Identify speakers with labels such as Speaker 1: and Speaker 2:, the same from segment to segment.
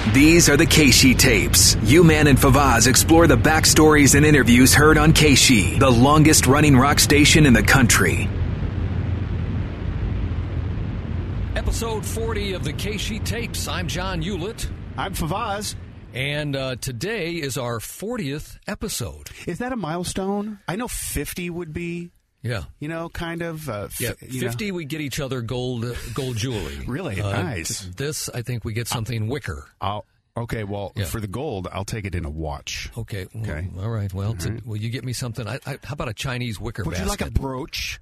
Speaker 1: These are the Keishi tapes. U-Man and Favaz explore the backstories and interviews heard on Keishi, the longest-running rock station in the country.
Speaker 2: Episode 40 of the Keishi tapes. I'm John Hewlett.
Speaker 3: I'm Favaz.
Speaker 2: And today is our 40th episode.
Speaker 3: Is that a milestone? I know 50 would be, kind of.
Speaker 2: 50 we get each other gold jewelry.
Speaker 3: Really? Nice.
Speaker 2: This, I think we get something wicker.
Speaker 3: Okay, well, for the gold, I'll take it in a watch.
Speaker 2: Okay. All right. Well, will you get me something? How about a Chinese wicker basket?
Speaker 3: Would you like a brooch?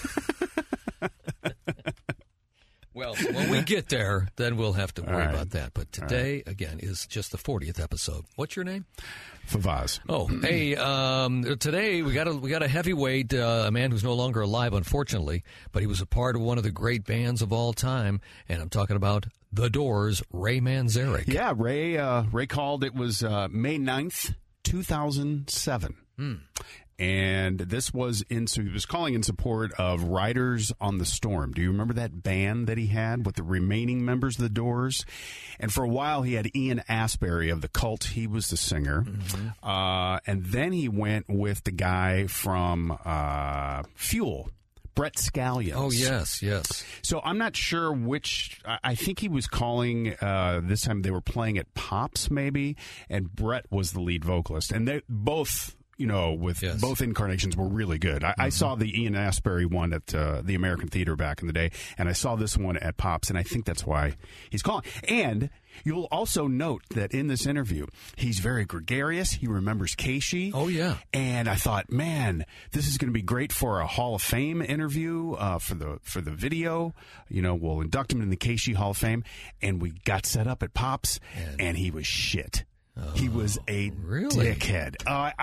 Speaker 2: Well, when we get there, then we'll have to worry about that. But today, again, is just the 40th episode. What's your name?
Speaker 3: Favaz.
Speaker 2: Oh, hey, today we got a heavyweight, a man who's no longer alive, unfortunately, but he was a part of one of the great bands of all time, and I'm talking about The Doors, Ray Manzarek.
Speaker 3: Yeah, Ray called. It was May 9th, 2007. And this was he was calling in support of Riders on the Storm. Do you remember that band that he had with the remaining members of the Doors? And for a while, he had Ian Astbury of the Cult. He was the singer. Mm-hmm. And then he went with the guy from Fuel, Brett Scallions.
Speaker 2: Oh, yes.
Speaker 3: So I'm not sure which. I think he was calling this time. They were playing at Pops, maybe, and Brett was the lead vocalist. And they both, both incarnations were really good. I saw the Ian Astbury one at the American Theater back in the day, and I saw this one at Pops, and I think that's why he's calling. And you'll also note that in this interview, he's very gregarious. He remembers Keishi.
Speaker 2: Oh, yeah.
Speaker 3: And I thought, man, this is going to be great for a Hall of Fame interview for the video. We'll induct him in the Keishi Hall of Fame. And we got set up at Pops, and he was shit. He was a dickhead.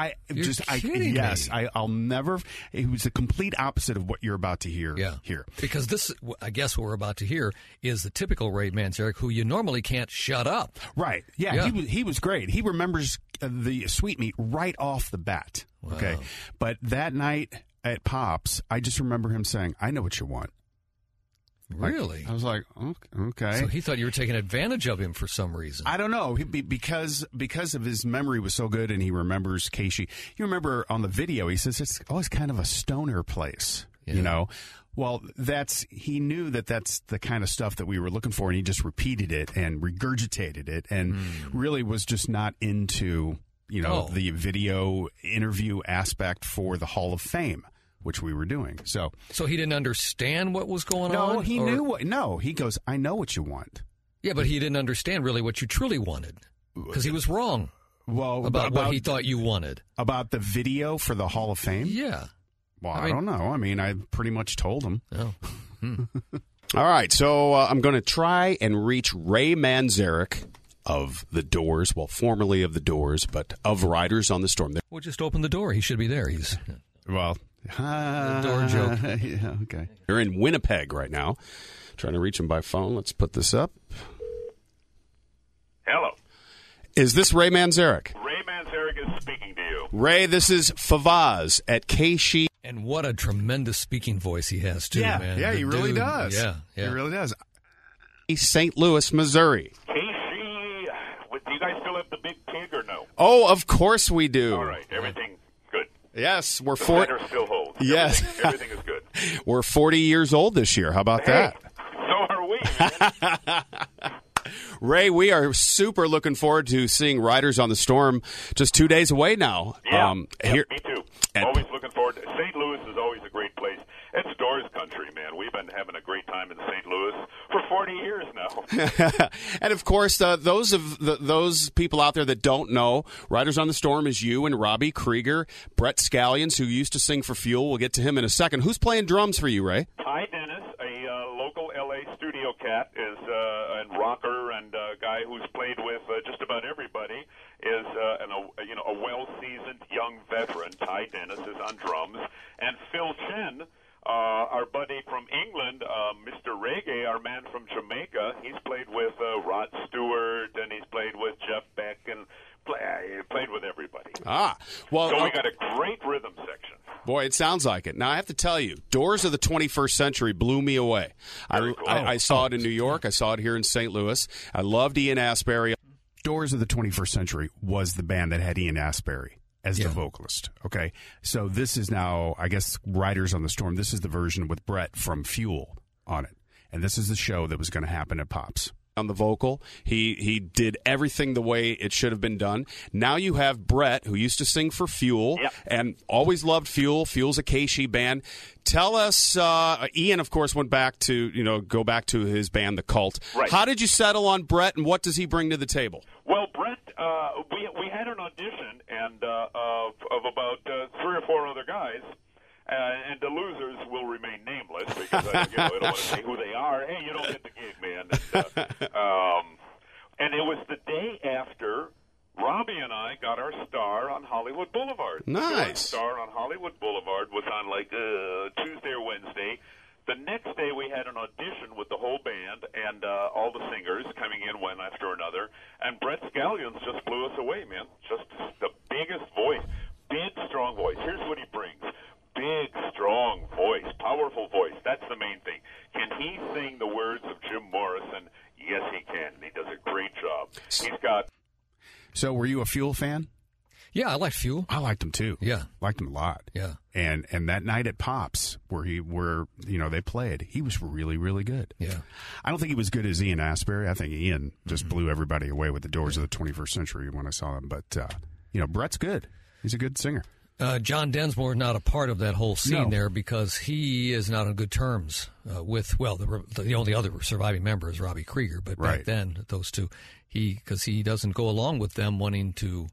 Speaker 3: I'll never. He was the complete opposite of what you're about to hear. Here,
Speaker 2: because this, I guess, what we're about to hear is the typical Ray Manzarek, who you normally can't shut up.
Speaker 3: Right? Yeah. He was great. He remembers the Sweetmeat right off the bat.
Speaker 2: Wow.
Speaker 3: Okay, but that night at Pops, I just remember him saying, "I know what you want."
Speaker 2: Really?
Speaker 3: I was like, okay.
Speaker 2: So he thought you were taking advantage of him for some reason.
Speaker 3: I don't know. Because of his memory was so good and he remembers Keishi. You remember on the video, he says it's always kind of a stoner place, Well, he knew that's the kind of stuff that we were looking for, and he just repeated it and regurgitated it and really was just not into, the video interview aspect for the Hall of Fame, which we were doing. So
Speaker 2: he didn't understand what was going on?
Speaker 3: No, he knew. No, he goes, I know what you want.
Speaker 2: Yeah, but he didn't understand really what you truly wanted because he was wrong about what he thought you wanted.
Speaker 3: About the video for the Hall of Fame?
Speaker 2: Yeah.
Speaker 3: Well, I don't know. I mean, I pretty much told him.
Speaker 2: Oh.
Speaker 3: All right, so I'm going to try and reach Ray Manzarek of The Doors, formerly of The Doors, but of Riders on the Storm.
Speaker 2: We'll just open the door. He should be there.
Speaker 3: The
Speaker 2: door joke.
Speaker 3: Yeah, okay. They're in Winnipeg right now. Trying to reach him by phone. Let's put this up.
Speaker 4: Hello.
Speaker 3: Is this Ray Manzarek?
Speaker 4: Ray Manzarek is speaking to you.
Speaker 3: Ray, this is Favaz at Keishi.
Speaker 2: And what a tremendous speaking voice he has, too, man.
Speaker 3: Yeah, he really does.
Speaker 2: Yeah.
Speaker 3: He really does. St. Louis, Missouri.
Speaker 4: Keishi, do you guys still have the Big Pig or no?
Speaker 3: Oh, of course we do.
Speaker 4: All right, everything good.
Speaker 3: Yes, we're
Speaker 4: 40. The still holds.
Speaker 3: Yes.
Speaker 4: Everything is good.
Speaker 3: We're 40 years old this year. How about that?
Speaker 4: So are we, man.
Speaker 3: Ray, we are super looking forward to seeing Riders on the Storm just 2 days away now.
Speaker 4: Yeah, me too. Always looking forward to St. Louis is always a great place. It's Doors country, man. We've been having a great time in St. Louis for 40 years now.
Speaker 3: And, of course, those people out there that don't know, Riders on the Storm is you and Robbie Krieger, Brett Scallions, who used to sing for Fuel. We'll get to him in a second. Who's playing drums for you, Ray?
Speaker 4: Ty Dennis, a local L.A. studio cat, is and rocker and a guy who's played with just about everybody, is a well-seasoned young veteran. Ty Dennis is on drums. And Phil Chen, our buddy from England, Mr. Reggae, our man from Jamaica, he's played with Rod Stewart, and he's played with Jeff Beck, and played with everybody.
Speaker 3: Well,
Speaker 4: so we got a great rhythm section.
Speaker 3: Boy, it sounds like it. Now, I have to tell you, Doors of the 21st Century blew me away.
Speaker 4: Very cool.
Speaker 3: I saw it in New York. I saw it here in St. Louis. I loved Ian Astbury. Doors of the 21st Century was the band that had Ian Astbury as the vocalist. Okay, so this is now, I guess, Riders on the Storm. This is the version with Brett from Fuel on it, and this is the show that was going to happen at Pops.
Speaker 5: On the vocal, he did everything the way it should have been done. Now you have Brett, who used to sing for Fuel and always loved Fuel. Fuel's a KSHE band. Tell us, Ian, of course, went back to go back to his band, The Cult.
Speaker 4: Right.
Speaker 5: How did you settle on Brett, and what does he bring to the table?
Speaker 4: Well, Brett, we had an audition and of about 3 or 4 other guys. And the losers will remain nameless because I don't want to say who they are. Hey, you don't get the gig, man. And it was the day after Robbie and I got our star on Hollywood Boulevard.
Speaker 5: Nice.
Speaker 4: So our star on Hollywood Boulevard was on like Tuesday or Wednesday. The next day we had an audition with the whole band and all the singers coming in one after another. And Brett Scallions just blew us away, man. Just the biggest voice, big, strong voice. Here's what he brings. Big, strong voice, powerful voice. That's the main thing. Can he sing the words of Jim Morrison? Yes, he can. And he does a great job. He's got...
Speaker 3: So were you a Fuel fan?
Speaker 2: Yeah, I like Fuel.
Speaker 3: I liked him too.
Speaker 2: Yeah.
Speaker 3: Liked him a lot.
Speaker 2: Yeah.
Speaker 3: And that night at Pops where they played, he was really, really good.
Speaker 2: Yeah.
Speaker 3: I don't think he was good as Ian Astbury. I think Ian just blew everybody away with the Doors of the 21st Century when I saw him. But Brett's good. He's a good singer.
Speaker 2: John Densmore is not a part of that whole scene there because he is not on good terms with, the only other surviving member is Robbie Krieger. But back then, those two, because he doesn't go along with them wanting to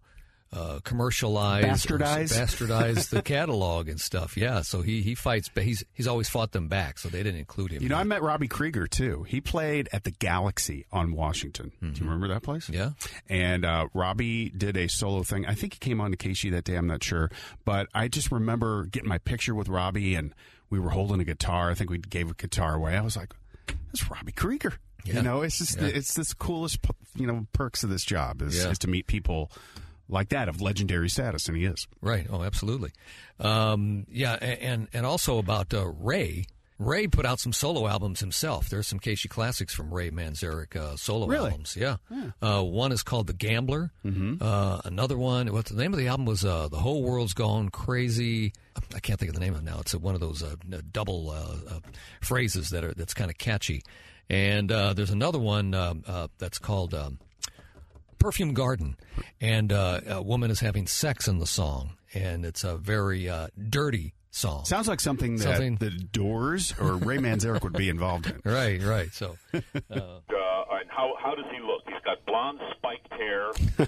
Speaker 2: bastardize the catalog and stuff. Yeah, so he fights, but he's always fought them back, so they didn't include him.
Speaker 3: I met Robbie Krieger too. He played at the Galaxy on Washington. Do you remember that place?
Speaker 2: Yeah.
Speaker 3: And Robbie did a solo thing. I think he came on to KSHE that day. I'm not sure, but I just remember getting my picture with Robbie, and we were holding a guitar. I think we gave a guitar away. I was like, "That's Robbie Krieger."
Speaker 2: Yeah.
Speaker 3: It's just it's this coolest perks of this job is to meet people like that of legendary status, and he is.
Speaker 2: Right. Oh, absolutely. And also about Ray. Ray put out some solo albums himself. There's some KSHE classics from Ray Manzarek solo albums. Yeah. One is called The Gambler. Another one, what's the name of the album was The Whole World's Gone Crazy. I can't think of the name of it now. It's one of those double phrases that's kind of catchy. And there's another one that's called Perfume Garden, and a woman is having sex in the song, and it's a very dirty song.
Speaker 3: Sounds like something that the Doors or Ray Manzarek would be involved in.
Speaker 2: Right. So,
Speaker 4: and how does he look? He's got blonde spiked hair.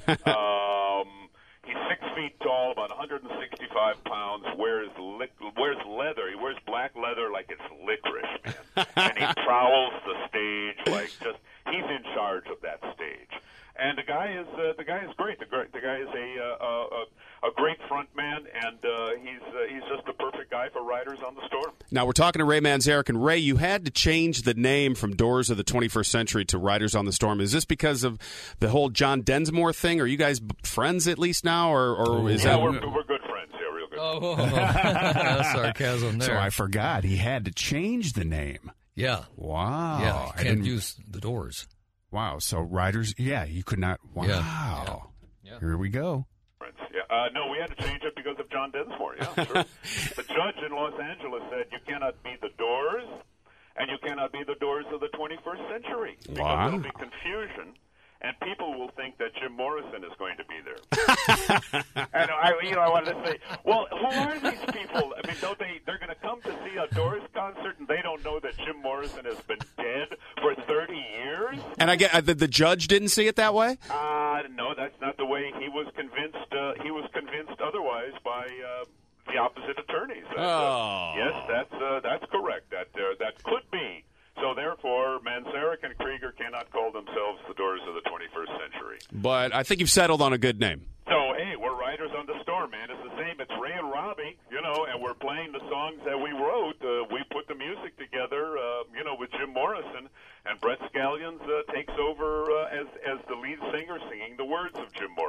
Speaker 4: He's 6 feet tall, about 165 pounds. Wears leather. He wears black leather like it's licorice, man. And he prowls the stage like he's in charge of that stage. And the guy is great. The guy is a great front man, and he's just the perfect guy for Riders on the Storm.
Speaker 5: Now we're talking to Ray Manzarek, and Ray, you had to change the name from Doors of the 21st Century to Riders on the Storm. Is this because of the whole John Densmore thing? Are you guys friends at least now, or is that?
Speaker 4: We're good friends. Yeah, real good.
Speaker 2: Oh, sarcasm there.
Speaker 3: So I forgot he had to change the name.
Speaker 2: Yeah.
Speaker 3: Wow.
Speaker 2: Yeah, you can't use the Doors.
Speaker 3: Wow. So Riders, you could not. Wow.
Speaker 2: Yeah.
Speaker 3: Here we go.
Speaker 4: Yeah. No, we had to change it because of John Densmore. Yeah, sure. The judge in Los Angeles said you cannot be the Doors, and you cannot be the Doors of the 21st century because there'll be confusion. And people will think that Jim Morrison is going to be there. And I wanted to say, well, who are these people? I mean, they're going to come to see a Doors concert, and they don't know that Jim Morrison has been dead for 30 years?
Speaker 5: And I get the judge didn't see it that way?
Speaker 4: No, that's not the way he was convinced. He was convinced otherwise by the opposite attorneys. Yes, that's correct. That could be. So therefore, Manzarek and Krieger cannot call themselves the Doors of the 21st century.
Speaker 5: But I think you've settled on a good name.
Speaker 4: So, hey, we're Riders on the Storm, man. It's the same. It's Ray and Robbie, and we're playing the songs that we wrote. We put the music together, with Jim Morrison, and Brett Scallions takes over as the lead singer singing the words of Jim Morrison.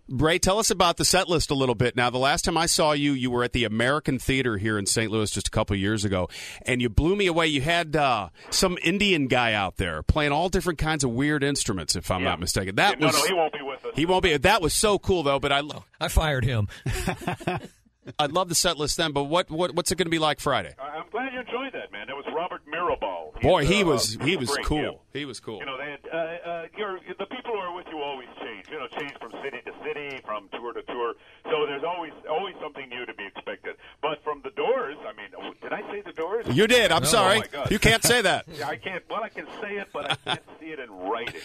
Speaker 5: Ray, tell us about the set list a little bit. Now, the last time I saw you, you were at the American Theater here in St. Louis just a couple of years ago, and you blew me away. You had some Indian guy out there playing all different kinds of weird instruments, if I'm not mistaken.
Speaker 4: No, he won't be with us.
Speaker 5: He won't be. That was so cool, though. But
Speaker 2: I fired him.
Speaker 5: I'd love the set list then, but what's it going to be like Friday?
Speaker 4: I'm glad you enjoyed that, man. It was Robert Mirabal.
Speaker 5: Boy, he was cool.
Speaker 4: Yeah.
Speaker 5: He was cool.
Speaker 4: You know, they had, the people who are with you always change. You know, change from city to city, from tour to tour. So there's always something new to be expected. But from the Doors, I mean, did I say the Doors?
Speaker 5: You did. I'm sorry.
Speaker 4: Oh my God.
Speaker 5: You can't say that.
Speaker 4: Yeah, I can't. Well, I can say it, but I can't see it in writing.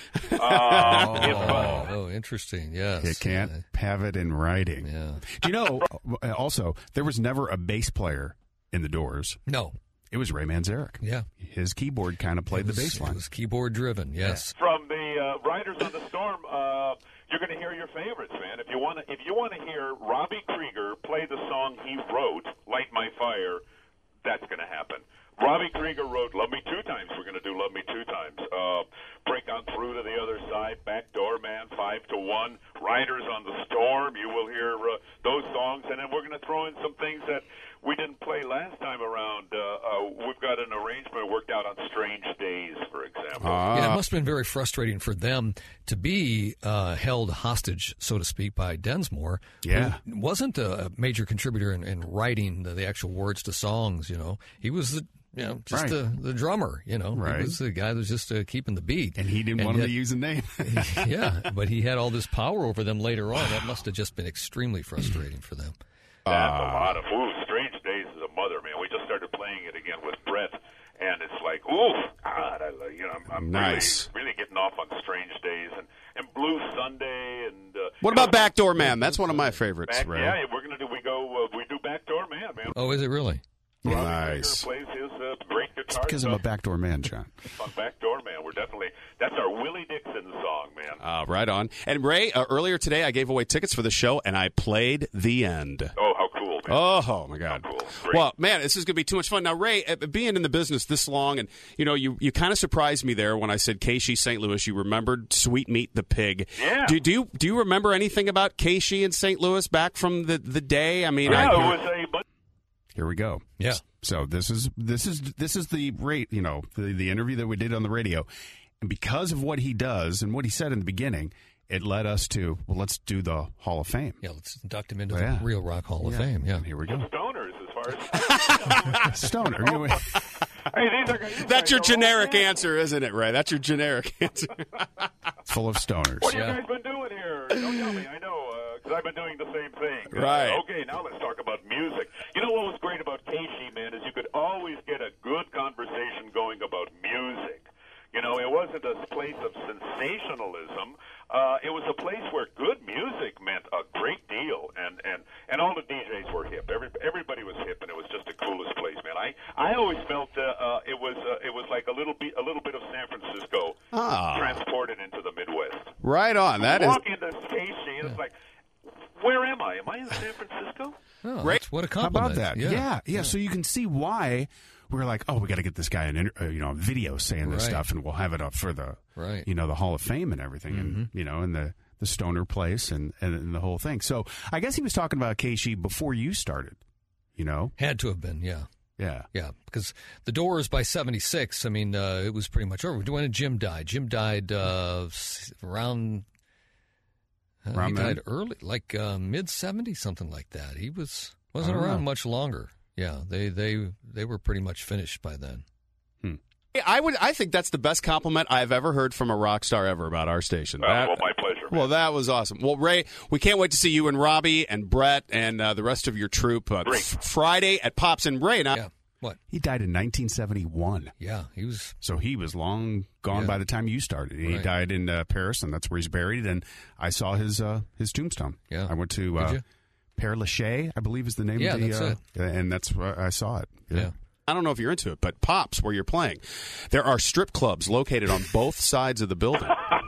Speaker 2: Interesting. Yes.
Speaker 3: You can't have it in writing.
Speaker 2: Yeah.
Speaker 3: Do you know, also, there was never a bass player in the Doors.
Speaker 2: No.
Speaker 3: It was Ray Manzarek.
Speaker 2: Yeah.
Speaker 3: His keyboard kind of played the bass line.
Speaker 2: It was keyboard driven, yes.
Speaker 4: From the Riders on the Storm, you're going to hear your favorites, man. If you want to hear Robbie Krieger play the song he wrote, "Light My Fire," that's going to happen. Robbie Krieger wrote "Love Me Two Times." We're going to do "Love Me Two Times." "Break On Through to the Other Side," "Backdoor Man," 5 to 1, "Riders on the Storm." You will hear those songs, and then we're going to throw in some things that we didn't play last time around. We've got an arrangement worked out on "Strange Days," for example.
Speaker 2: Yeah, it must have been very frustrating for them to be held hostage, so to speak, by Densmore,
Speaker 3: Yeah.
Speaker 2: who wasn't a major contributor in writing the actual words to songs. You know, he was just
Speaker 3: Right.
Speaker 2: the drummer. You know,
Speaker 3: Right.
Speaker 2: he was the guy that was just keeping the beat,
Speaker 3: And he didn't want him to use a name.
Speaker 2: yeah, but he had all this power over them later on. That must have just been extremely frustrating for them.
Speaker 4: That's a lot of "Strange Days" is a mother, man. We just started playing it again with Brett, and it's like, God, I'm
Speaker 5: Nice.
Speaker 4: really getting off on "Strange Days" and "Blue Sunday" and.
Speaker 5: What about "Backdoor Man"? That's one of my favorites, Ray.
Speaker 4: Yeah, we're gonna do. We do "Backdoor Man," man.
Speaker 2: Oh, is it really?
Speaker 3: Nice.
Speaker 4: Robbie Krieger plays his great guitar.
Speaker 3: Because I'm a backdoor man, John.
Speaker 4: On "Backdoor Man." That's our Willie Dixon song, man.
Speaker 5: Right on. And Ray, earlier today I gave away tickets for the show, and I played the end.
Speaker 4: Oh, how cool, man.
Speaker 5: Oh, my God.
Speaker 4: Cool. Great.
Speaker 5: Well, man, this is going to be too much fun. Now, Ray, being in the business this long, and, you kind of surprised me there when I said Keishi, St. Louis. You remembered Sweet Meat the Pig.
Speaker 4: Yeah.
Speaker 5: Do you remember anything about Keishi in St. Louis back from the day? I mean,
Speaker 4: it was a...
Speaker 3: Here we go.
Speaker 2: Yeah.
Speaker 3: So this is the rate, the interview that we did on the radio. And because of what he does and what he said in the beginning, it led us to, let's do the Hall of Fame.
Speaker 2: Yeah, let's induct him into the Real Rock Hall of Fame. Yeah.
Speaker 3: Here we go.
Speaker 4: Stoners, as far as...
Speaker 3: Stoner.
Speaker 5: That's your generic answer, isn't it, Ray? That's your generic answer.
Speaker 3: Full of stoners.
Speaker 4: What have you guys been doing here? Don't tell me. I know, because I've been doing the same thing.
Speaker 5: Right.
Speaker 4: Okay, now let's talk about music. You know what was great about Keishi, man, is you could always get a good conversation going about music. It wasn't a place of sensationalism. It was a place where good music meant a great deal, and all the DJs were hip. Everybody was hip, and it was just the coolest place, man. I always felt it was like a little bit of San Francisco transported into the Midwest.
Speaker 5: Right on.
Speaker 4: Walk into Keishi, and it's like, where am I? Am I in San Francisco?
Speaker 2: Oh,
Speaker 5: Ray,
Speaker 2: what a
Speaker 3: How
Speaker 2: compliment.
Speaker 3: about that? Yeah. So you can see why we're like, we got to get this guy a video saying this stuff, and we'll have it up for the the Hall of Fame and everything, and and the stoner place and the whole thing. So I guess he was talking about Keishi before you started.
Speaker 2: Had to have been, yeah.
Speaker 3: Yeah.
Speaker 2: Yeah, because the Doors by 76, I mean, it was pretty much over. When Jim died. Jim died around... he died early, like mid-70s, something like that. He wasn't around much longer. Yeah, they were pretty much finished by then.
Speaker 5: I think that's the best compliment I've ever heard from a rock star ever about our station.
Speaker 4: Well, my pleasure. Man.
Speaker 5: Well, that was awesome. Well, Ray, we can't wait to see you and Robbie and Brett and the rest of your troupe Friday at Pops and Ray. Now,
Speaker 2: Yeah. What?
Speaker 3: He died in 1971.
Speaker 2: Yeah, he was.
Speaker 3: So he was long gone by the time you started. He died in Paris, and that's where he's buried. And I saw his tombstone.
Speaker 2: Yeah.
Speaker 3: I went to Père Lachaise, I believe is the name of the...
Speaker 2: that's it.
Speaker 3: And that's where I saw it.
Speaker 2: Yeah.
Speaker 5: I don't know if you're into it, but Pops, where you're playing, there are strip clubs located on both sides of the building.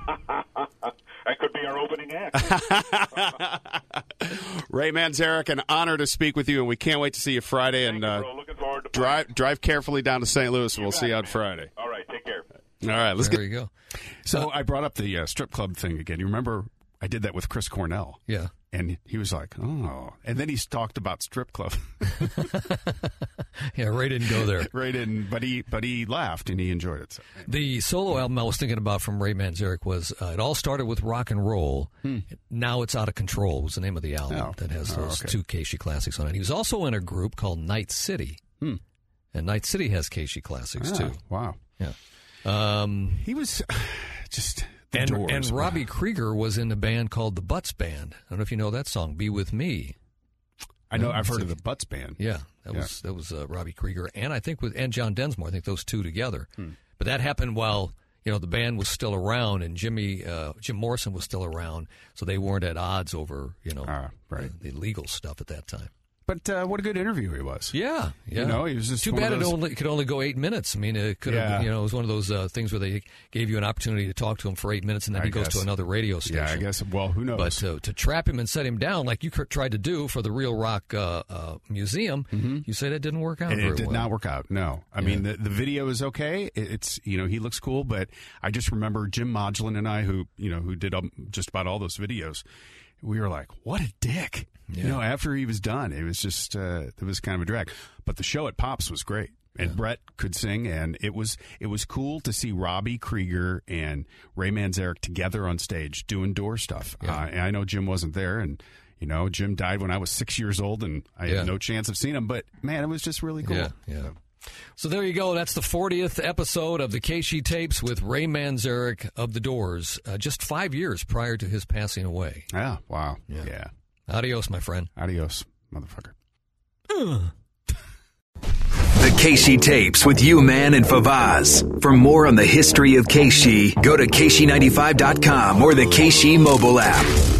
Speaker 4: That could be our opening act.
Speaker 5: Ray Manzarek, an honor to speak with you, and we can't wait to see you Friday.
Speaker 4: Thank
Speaker 5: And
Speaker 4: you, bro. Looking forward to
Speaker 5: drive carefully down to St. Louis, and we'll see you on Friday.
Speaker 4: All right, take care.
Speaker 5: All right, let's
Speaker 2: There
Speaker 5: get.
Speaker 2: you go.
Speaker 3: So I brought up the strip club thing again. You remember I did that with Chris Cornell.
Speaker 2: Yeah.
Speaker 3: And he was like, oh. And then he talked about strip club.
Speaker 2: Yeah, Ray didn't go there.
Speaker 3: Ray didn't, but he laughed and he enjoyed it. So.
Speaker 2: The solo album I was thinking about from Ray Manzarek was, it all started with Rock and Roll. Now It's Out of Control was the name of the album that has those two Keishi classics on it. He was also in a group called Night City. And Night City has Keishi classics, too.
Speaker 3: Wow.
Speaker 2: Yeah.
Speaker 3: He was just...
Speaker 2: And Robbie Krieger was in a band called the Butts Band. I don't know if you know that song, Be With Me.
Speaker 3: I know. I've heard of the Butts Band.
Speaker 2: Yeah, that was Robbie Krieger, and I think and John Densmore. I think those two together. But that happened while the band was still around, and Jim Morrison was still around, so they weren't at odds over the legal stuff at that time.
Speaker 3: But what a good interview he was.
Speaker 2: Yeah.
Speaker 3: He was just
Speaker 2: too bad it could only go 8 minutes. I mean, it could have. It was one of those things where they gave you an opportunity to talk to him for 8 minutes, and then he goes to another radio station.
Speaker 3: Yeah, I guess. Well, who knows?
Speaker 2: But to trap him and set him down like you tried to do for the Real Rock Museum, you say that didn't work out.
Speaker 3: It did not work out. No, I mean the video is okay. It's he looks cool, but I just remember Jim Modulin and I, who did just about all those videos. We were like, what a dick.
Speaker 2: Yeah.
Speaker 3: After he was done, it was just, it was kind of a drag. But the show at Pops was great. And Brett could sing, and it was cool to see Robbie Krieger and Ray Manzarek together on stage doing Door stuff.
Speaker 2: Yeah.
Speaker 3: And I know Jim wasn't there, and, Jim died when I was 6 years old, and I had no chance of seeing him. But, man, it was just really cool.
Speaker 2: Yeah. So there you go. That's the 40th episode of the Keishi Tapes with Ray Manzarek of the Doors, just 5 years prior to his passing away.
Speaker 3: Yeah, wow. Yeah.
Speaker 2: Adios, my friend.
Speaker 3: Adios, motherfucker.
Speaker 1: The Keishi Tapes with U-Man and Favaz. For more on the history of Keishi, go to Keishi95.com or the Keishi mobile app.